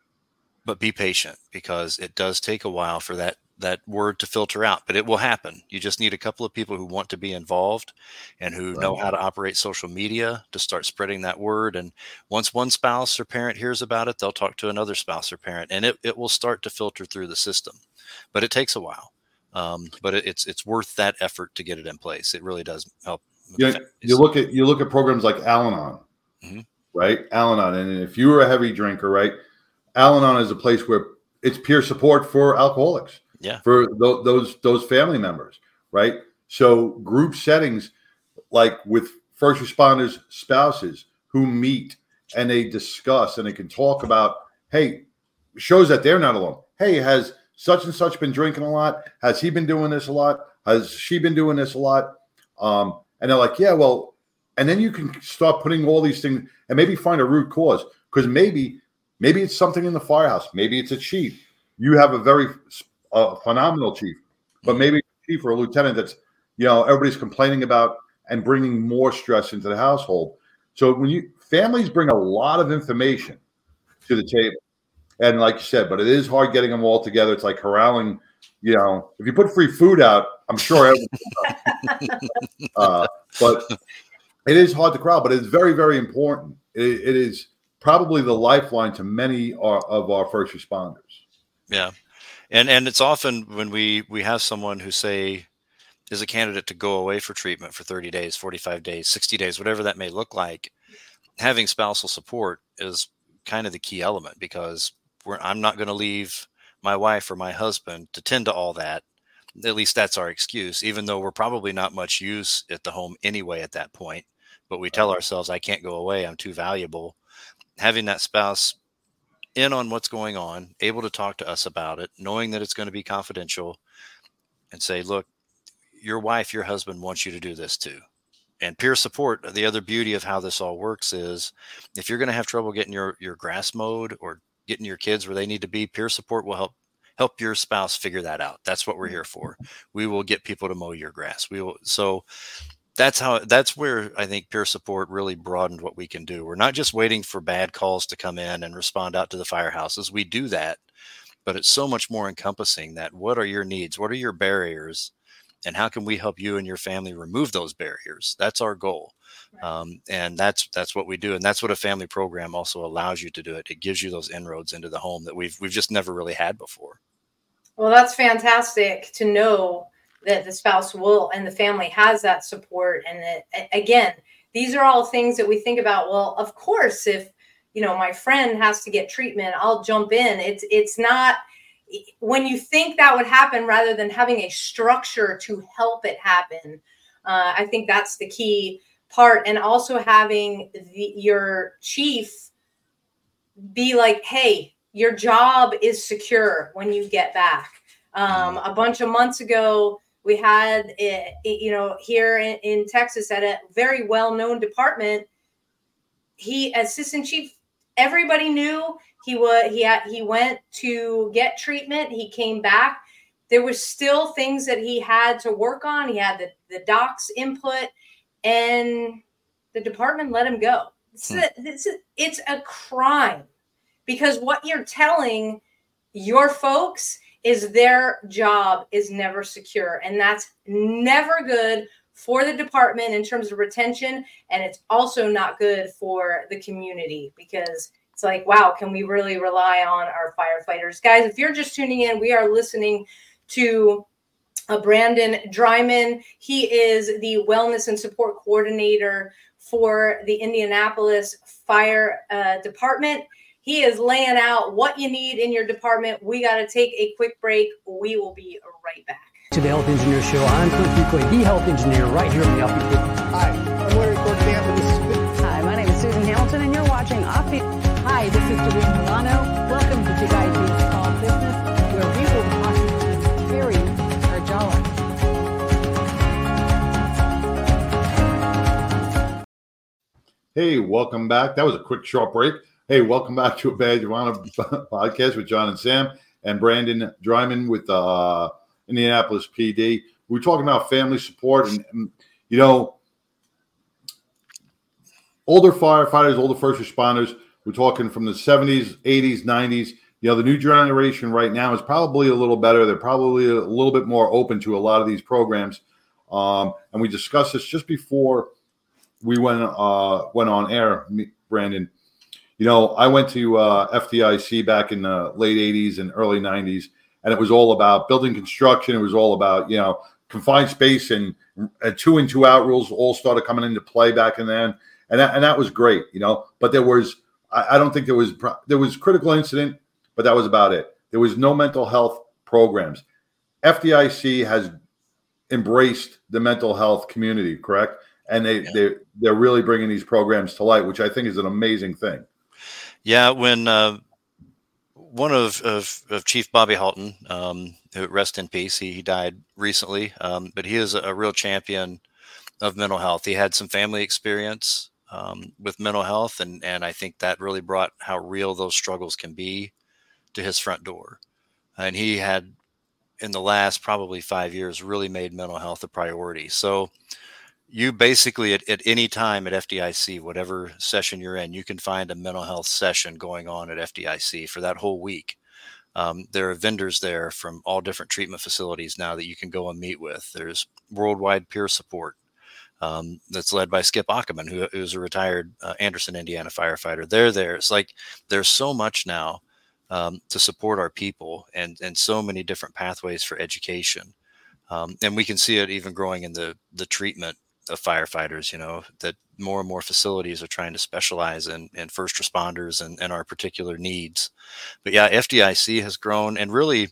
but be patient, because it does take a while for that, that word to filter out, but it will happen. You just need a couple of people who want to be involved and who right. know how to operate social media to start spreading that word. And once one spouse or parent hears about it, they'll talk to another spouse or parent, and it, it will start to filter through the system, but it takes a while. Um, but it, it's, it's worth that effort to get it in place. It really does help. You, you look at you look at programs like Al-Anon, mm-hmm. right? Al-Anon, and if you were a heavy drinker, right? Al-Anon is a place where it's peer support for alcoholics, yeah, for th- those those family members, right? So group settings, like with first responders' spouses who meet and they discuss and they can talk about, hey, shows that they're not alone. Hey, has such and such been drinking a lot? Has he been doing this a lot? Has she been doing this a lot? Um, And they're like, yeah, well, and then you can start putting all these things and maybe find a root cause, because maybe, maybe it's something in the firehouse. Maybe it's a chief. You have a very uh, phenomenal chief, but maybe a chief or a lieutenant that's, you know, everybody's complaining about and bringing more stress into the household. So when you families bring a lot of information to the table, and like you said, but it is hard getting them all together. It's like corralling. You know, if you put free food out, I'm sure everyone uh, but it is hard to corral, but it's very, very important. It, it is probably the lifeline to many of our first responders. Yeah. And and it's often when we, we have someone who, say, is a candidate to go away for treatment for thirty days, forty-five days, sixty days, whatever that may look like, having spousal support is kind of the key element, because we're, I'm not going to leave my wife or my husband to tend to all that. At least that's our excuse, even though we're probably not much use at the home anyway at that point. But we tell ourselves, I can't go away. I'm too valuable. Having that spouse in on what's going on, able to talk to us about it, knowing that it's going to be confidential, and say, look, your wife, your husband wants you to do this too. And peer support, the other beauty of how this all works is, if you're going to have trouble getting your, your grass mowed or getting your kids where they need to be, peer support will help help your spouse figure that out. That's what we're here for. We will get people to mow your grass. We will. So that's how, that's where I think peer support really broadened what we can do. We're not just waiting for bad calls to come in and respond out to the firehouses. We do that, but it's so much more encompassing that what are your needs? What are your barriers? And how can we help you and your family remove those barriers? That's our goal. Um, and that's, that's what we do. And that's what a family program also allows you to do. It. It gives you those inroads into the home that we've, we've just never really had before. Well, that's fantastic to know that the spouse will, and the family has that support. And that, again, these are all things that we think about. Well, of course, if, you know, my friend has to get treatment, I'll jump in. It's, it's not, when you think that would happen, rather than having a structure to help it happen. Uh, I think that's the key part. And also having the, your chief be like, hey, your job is secure when you get back. Um, a bunch of months ago, we had, it, it, you know, here in, in Texas at a very well-known department, he assistant chief, everybody knew he was, he had, he went to get treatment. He came back. There was still things that he had to work on. He had the, the doc's input, and the department let him go. It's, hmm. a, it's, a, it's a crime, because what you're telling your folks is their job is never secure. And that's never good for the department in terms of retention. And it's also not good for the community, because it's like, wow, can we really rely on our firefighters? Guys, if you're just tuning in, we are listening to uh, Brandon Dryman. He is the wellness and support coordinator for the Indianapolis Fire uh, Department. He is laying out what you need in your department. We got to take a quick break. We will be right back. To the Health Engineer Show. I'm Cliff Buckley, the Health Engineer, right here on the Offbeat. Hi, I'm Larry Cortamp. This is good. Hi, my name is Susan Hamilton, and you're watching Offbeat. Hi, this is Doreen Milano. Welcome to Big Ideas Small Business, where we will talk to Terry Arjala. Hey, welcome back. That was a quick, short break. Hey, welcome back to a Badge of Honor podcast with John and Sam and Brandon Dryman with uh, Indianapolis P D. We were talking about family support, and, and you know, older firefighters, older first responders. We're talking from the seventies, eighties, nineties. You know, the new generation right now is probably a little better. They're probably a little bit more open to a lot of these programs. Um, and we discussed this just before we went uh, went on air, Brandon. You know, I went to uh, F D I C back in the late eighties and early nineties, and it was all about building construction. It was all about, you know, confined space, and, and two and two out rules all started coming into play back in then. And that, and that was great, you know, but there was, I, I don't think there was, there was critical incident, but that was about it. There was no mental health programs. F D I C has embraced the mental health community, correct? And they, yeah. they, they're really bringing these programs to light, which I think is an amazing thing. Yeah, when uh, one of, of, of Chief Bobby Halton, um, who rest in peace, he, he died recently, um, but he is a, a real champion of mental health. He had some family experience um, with mental health, and, and I think that really brought how real those struggles can be to his front door. And he had, in the last probably five years, really made mental health a priority. So you basically at, at any time at F D I C, whatever session you're in, you can find a mental health session going on at F D I C for that whole week. Um, there are vendors there from all different treatment facilities now that you can go and meet with. There's worldwide peer support um, that's led by Skip Ackerman, who who's a retired uh, Anderson, Indiana firefighter. They're there. It's like there's so much now um, to support our people, and and so many different pathways for education. Um, and we can see it even growing in the the treatment of firefighters, you know, that more and more facilities are trying to specialize in, in first responders and, and our particular needs. But yeah, F D I C has grown, and really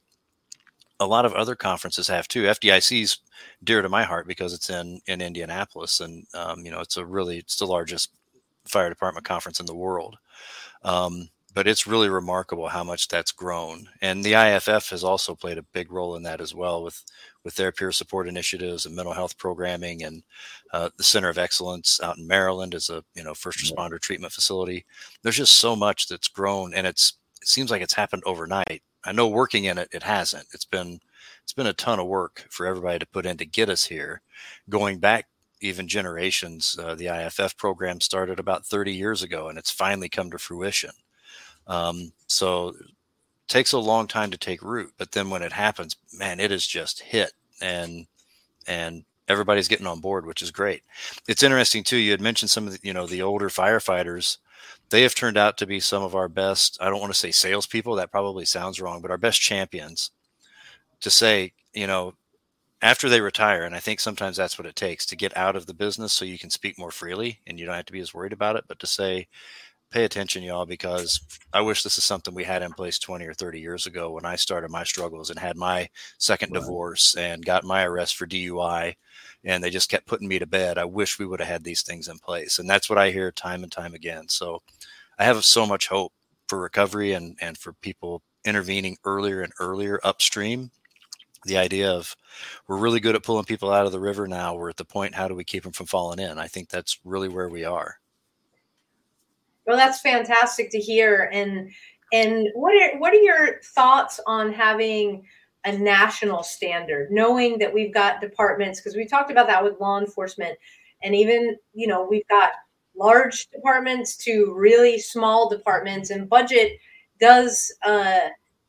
a lot of other conferences have too. F D I C is dear to my heart because it's in, in Indianapolis, and, um, you know, it's a really, it's the largest fire department conference in the world. Um, but it's really remarkable how much that's grown. And the I F F has also played a big role in that as well, with, with their peer support initiatives and mental health programming, and uh, the Center of Excellence out in Maryland is a, you know, first responder treatment facility. There's just so much that's grown, and it's, it seems like it's happened overnight. I know working in it, it hasn't. It's been, it's been a ton of work for everybody to put in to get us here. Going back even generations, uh, the I F F program started about thirty years ago, and it's finally come to fruition. Um, so it takes a long time to take root, but then when it happens, man, it is just hit, and, and everybody's getting on board, which is great. It's interesting too. You had mentioned some of the, you know, the older firefighters. They have turned out to be some of our best, I don't want to say salespeople, that probably sounds wrong, but our best champions to say, you know, after they retire, and I think sometimes that's what it takes to get out of the business so you can speak more freely and you don't have to be as worried about it, but to say, pay attention, y'all, because I wish this is something we had in place twenty or thirty years ago when I started my struggles and had my second right. divorce and got my arrest for D U I, and they just kept putting me to bed. I wish we would have had these things in place. And that's what I hear time and time again. So I have so much hope for recovery and, and for people intervening earlier and earlier upstream. The idea of we're really good at pulling people out of the river now. We're at the point, how do we keep them from falling in? I think that's really where we are. Well, that's fantastic to hear. And and what are what are your thoughts on having a national standard, knowing that we've got departments, because we talked about that with law enforcement, and even, you know, we've got large departments to really small departments, and budget does uh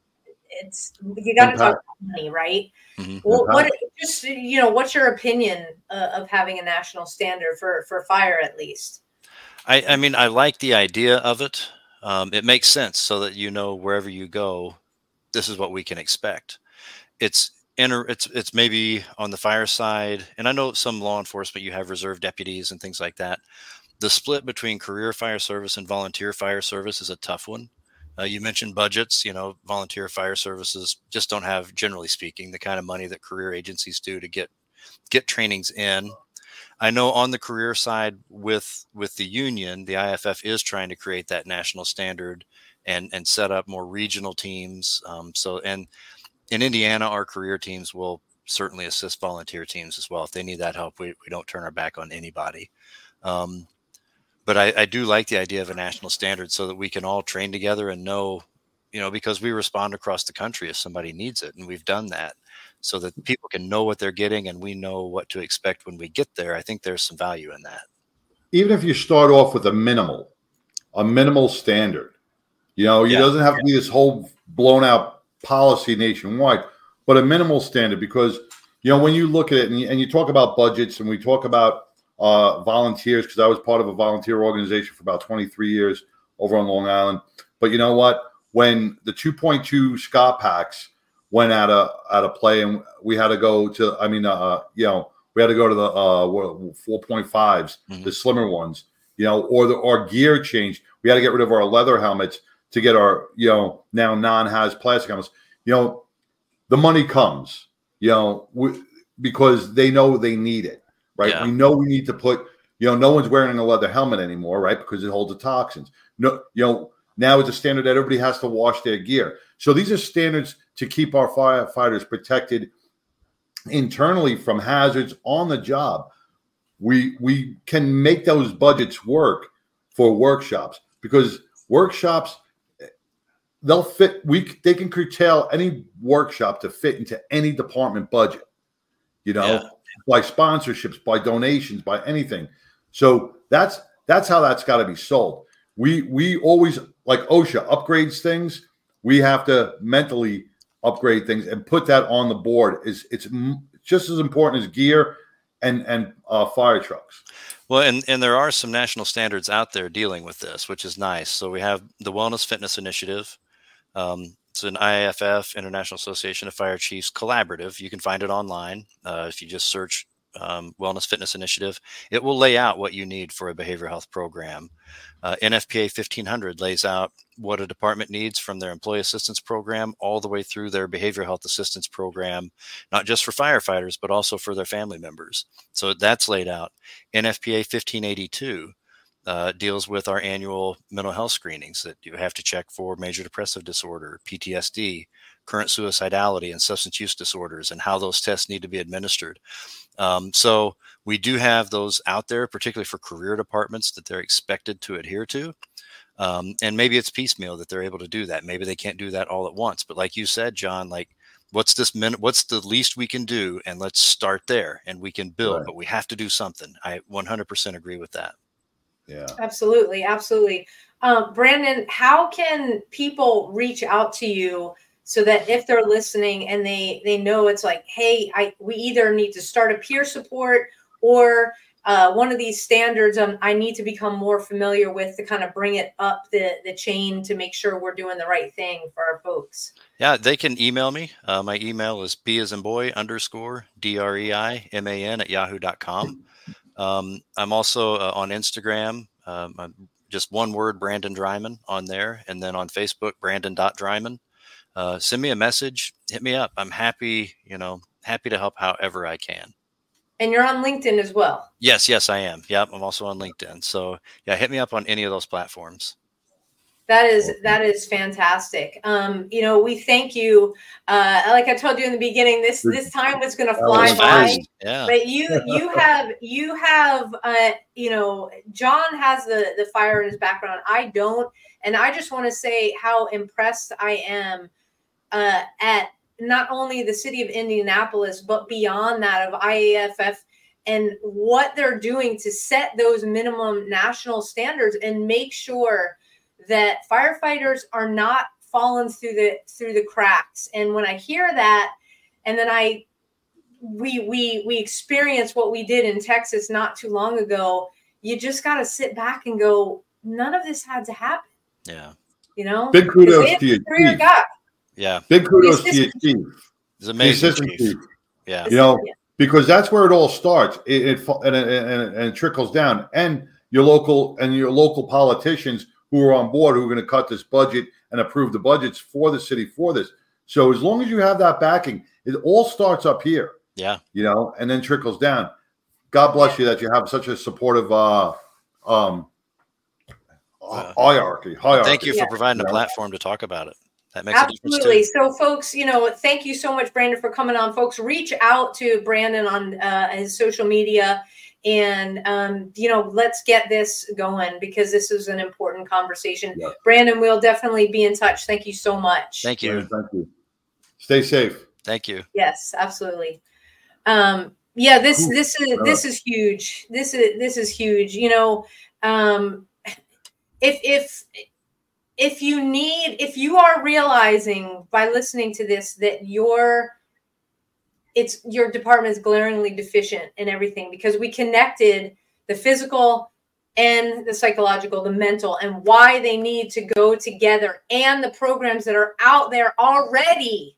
it's you got to talk about money, right? Mm-hmm. Well, what just you know, what's your opinion uh, of having a national standard for for fire, at least? I, I mean, I like the idea of it. Um, it makes sense so that, you know, wherever you go, this is what we can expect. It's inter, it's it's maybe on the fire side, and I know some law enforcement, you have reserve deputies and things like that. The split between career fire service and volunteer fire service is a tough one. Uh, you mentioned budgets. You know, volunteer fire services just don't have, generally speaking, the kind of money that career agencies do to get get trainings in. I know on the career side with with the union, the I F F is trying to create that national standard and and set up more regional teams. Um, so and in Indiana, our career teams will certainly assist volunteer teams as well. If they need that help, we, we don't turn our back on anybody. Um, but I, I do like the idea of a national standard so that we can all train together and know, you know, because we respond across the country if somebody needs it. And we've done that so that people can know what they're getting and we know what to expect when we get there. I think there's some value in that. Even if you start off with a minimal, a minimal standard, you know, it yeah. doesn't have to be this whole blown out policy nationwide, but a minimal standard, because, you know, when you look at it and you, and you talk about budgets and we talk about uh, volunteers, because I was part of a volunteer organization for about twenty-three years over on Long Island. But you know what? When the two point two SCOT packs went out of out of play, and we had to go to, I mean, uh, you know, we had to go to the uh, four point fives, mm-hmm. the slimmer ones, you know, or the our gear changed. We had to get rid of our leather helmets to get our, you know, now non-haz plastic helmets. You know, the money comes, you know, we, because they know they need it, right? Yeah. We know we need to put, you know, no one's wearing a leather helmet anymore, right? Because it holds the toxins. No, you know, now it's a standard that everybody has to wash their gear. So these are standards to keep our firefighters protected internally from hazards on the job. We we can make those budgets work for workshops, because workshops, they'll fit. We they can curtail any workshop to fit into any department budget, you know, yeah. by sponsorships, by donations, by anything. So that's that's how that's got to be sold. We we always, like OSHA upgrades things. We have to mentally upgrade things and put that on the board. Is it's just as important as gear and and uh, fire trucks. Well, and, and there are some national standards out there dealing with this, which is nice. So we have the Wellness Fitness Initiative. Um, it's an I A F F, International Association of Fire Chiefs collaborative. You can find it online. Uh, if you just search um, Wellness Fitness Initiative, it will lay out what you need for a behavioral health program. Uh, N F P A fifteen hundred lays out what a department needs from their employee assistance program all the way through their behavioral health assistance program, not just for firefighters, but also for their family members. So that's laid out. N F P A fifteen eighty-two uh, deals with our annual mental health screenings that you have to check for major depressive disorder, P T S D, current suicidality, and substance use disorders, and how those tests need to be administered. Um, so we do have those out there, particularly for career departments that they're expected to adhere to. Um, and maybe it's piecemeal that they're able to do that. Maybe they can't do that all at once. But like you said, John, like what's this minute? What's the least we can do? And let's start there, and we can build, right. But we have to do something. I one hundred percent agree with that. Yeah, absolutely. Absolutely. Um, Brandon, how can people reach out to you so that if they're listening and they, they know it's like, hey, I, we either need to start a peer support or uh, one of these standards um, I need to become more familiar with to kind of bring it up the, the chain to make sure we're doing the right thing for our folks? Yeah, they can email me. Uh, my email is b as in boy underscore D R E I M A N at yahoo dot com. Um, I'm also uh, on Instagram. Um, I'm just one word, Brandon Dryman on there. And then on Facebook, Brandon dot Dryman. Uh, send me a message, hit me up. I'm happy, you know, happy to help however I can. And you're on LinkedIn as well. Yes, yes, I am. Yep. I'm also on LinkedIn. So yeah, hit me up on any of those platforms. That is that is fantastic. Um, you know, we thank you. Uh, like I told you in the beginning, this this time was going to fly by. Yeah. But you you have you have uh, you know, John has the the fire in his background. I don't, and I just want to say how impressed I am uh, at not only the city of Indianapolis, but beyond that of I A F F and what they're doing to set those minimum national standards and make sure that firefighters are not falling through the through the cracks. And when I hear that, and then I we we we experience what we did in Texas not too long ago, you just got to sit back and go, none of this had to happen. Yeah. You know, big kudos to you. Yeah. Big kudos to you, Chief. It's amazing. Chief. Chief. Yeah. You know, yeah. because that's where it all starts. It, it and, and, and it trickles down, and your local and your local politicians who are on board, who are going to cut this budget and approve the budgets for the city for this. So as long as you have that backing, it all starts up here. Yeah. You know, and then trickles down. God bless you that you have such a supportive uh, um, uh, hierarchy. hierarchy. Thank you for yeah. providing you a know? platform to talk about it. That makes Absolutely. a difference too. So, folks, you know, thank you so much, Brandon, for coming on. Folks, reach out to Brandon on uh, his social media. And, um, you know, let's get this going because this is an important conversation. Yeah. Brandon, we'll definitely be in touch. Thank you so much. Thank you. Yeah, thank you. Stay safe. Thank you. Yes, absolutely. Um, yeah, this, Ooh, this is, uh, this is huge. This is, this is huge. You know, um, if, if, if you need, if you are realizing by listening to this, that your, it's your department is glaringly deficient in everything because we connected the physical and the psychological, the mental, and why they need to go together and the programs that are out there already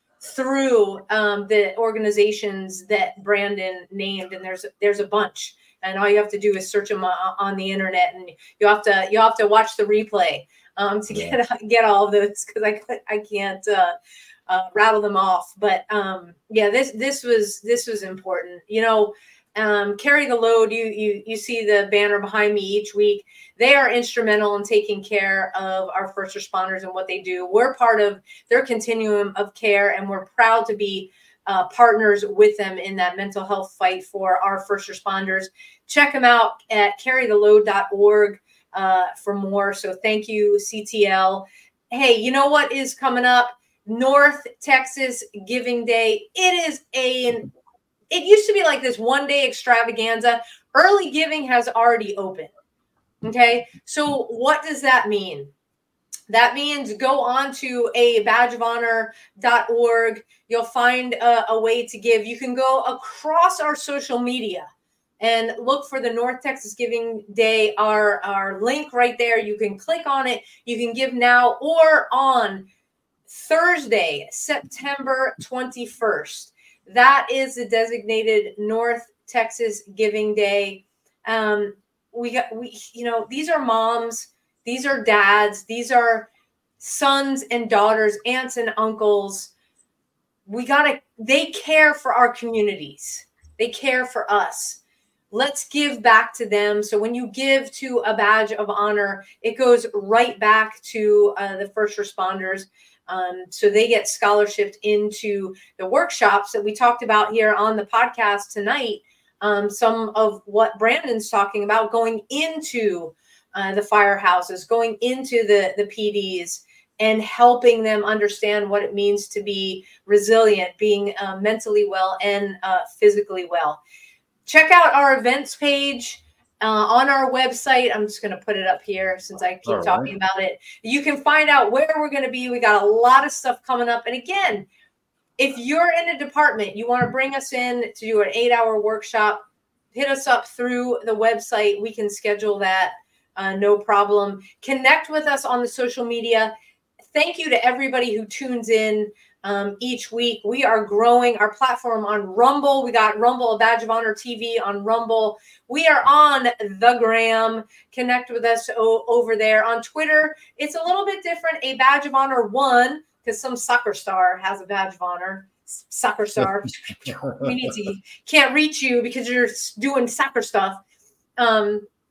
through um, the organizations that Brandon named. And there's, there's a bunch, and all you have to do is search them on the internet, and you have to, you have to watch the replay um, to yeah. get, get all of those. Cause I, I can't, uh, Uh, rattle them off, but um, yeah, this this was this was important. You know, um, Carry the Load. You you you see the banner behind me each week. They are instrumental in taking care of our first responders and what they do. We're part of their continuum of care, and we're proud to be uh, partners with them in that mental health fight for our first responders. Check them out at carry the load dot org uh, for more. So thank you, C T L. Hey, you know what is coming up? North Texas Giving Day. It is a, it used to be like this one day extravaganza. Early giving has already opened. Okay. So what does that mean? That means go on to a badge of honor dot org. You'll find a, a way to give. You can go across our social media and look for the North Texas Giving Day, our, our link right there. You can click on it. You can give now or on Thursday, September twenty-first. That is the designated North Texas Giving Day. Um, we got, we, you know, these are moms, these are dads, these are sons and daughters, aunts and uncles. We gotta, they care for our communities. They care for us. Let's give back to them. So when you give to a badge of honor, it goes right back to uh, the first responders. Um, so they get scholarshiped into the workshops that we talked about here on the podcast tonight. Um, some of what Brandon's talking about, going into uh, the firehouses, going into the, the P Ds and helping them understand what it means to be resilient, being uh, mentally well and uh, physically well. Check out our events page. Uh, on our website. I'm just going to put it up here since I keep All talking right. about it. You can find out where we're going to be. We got a lot of stuff coming up. And again, if you're in a department, you want to bring us in to do an eight hour workshop, hit us up through the website. We can schedule that. Uh, no problem. Connect with us on the social media. Thank you to everybody who tunes in Um, each week. We are growing our platform on Rumble. We got Rumble, a Badge of Honor T V on Rumble. We are on the Gram. Connect with us o- over there. On Twitter, it's a little bit different. A Badge of Honor one, because some soccer star has a Badge of Honor. Soccer star. We need to, can't reach you because you're doing soccer stuff. Um,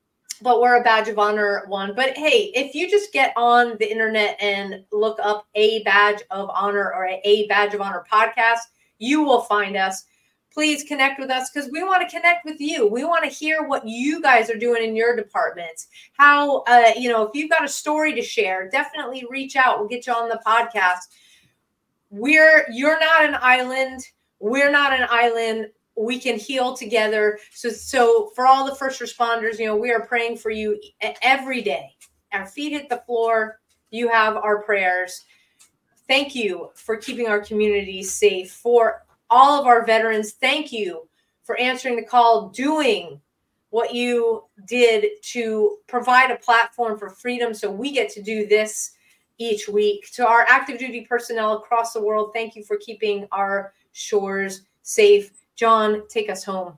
but we're a Badge of Honor one. But hey, if you just get on the internet and look up a Badge of Honor or a, a Badge of Honor podcast, you will find us. Please connect with us because we want to connect with you. We want to hear what you guys are doing in your departments. How, uh, you know, if you've got a story to share, definitely reach out. We'll get you on the podcast. We're, you're not an island. We're not an island. We can heal together. So, so for all the first responders, you know, we are praying for you every day. Our feet hit the floor. You have our prayers. Thank you for keeping our community safe. For all of our veterans, thank you for answering the call, doing what you did to provide a platform for freedom so we get to do this each week. To our active duty personnel across the world, thank you for keeping our shores safe. John, take us home.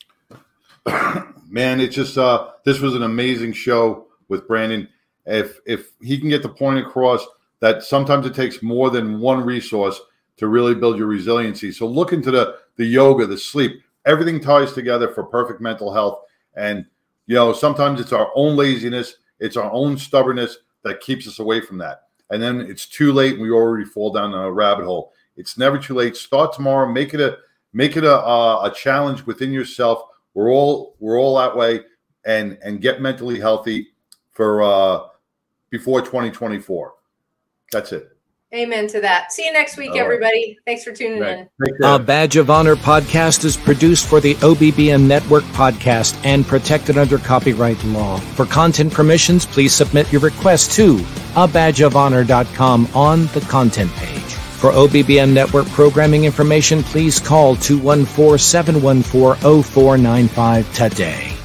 Man, it's just uh, this was an amazing show with Brandon. If if he can get the point across that sometimes it takes more than one resource to really build your resiliency. So look into the, the yoga, the sleep, everything ties together for perfect mental health. And, you know, sometimes it's our own laziness, it's our own stubbornness that keeps us away from that. And then it's too late and we already fall down a rabbit hole. It's never too late. Start tomorrow. Make it a make it a a, a challenge within yourself. We're all we're all that way, and and get mentally healthy for uh, before twenty twenty-four. That's it. Amen to that. See you next week, all everybody. Right. Thanks for tuning right. in. A Badge of Honor podcast is produced for the O B B M Network podcast and protected under copyright law. For content permissions, please submit your request to a badge of honor dot com on the content page. For O B B M Network programming information, please call two one four, seven one four, zero four nine five today.